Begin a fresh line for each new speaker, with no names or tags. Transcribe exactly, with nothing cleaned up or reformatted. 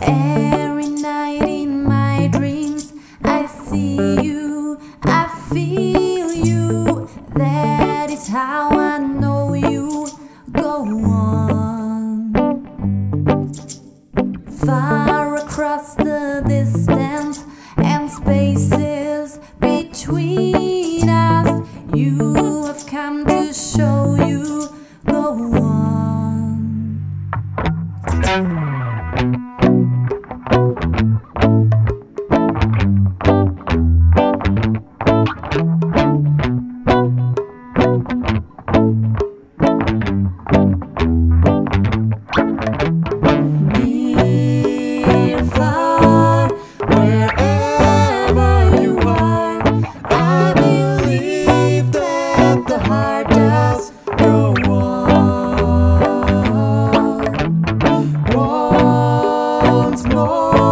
Every night in my dreams I see you, I feel you. That is how I know you. Go on. Far across the distance and spaces between us, you have come to show you. Go on. Near, far, wherever you are, I believe that the heart does go on. Once more.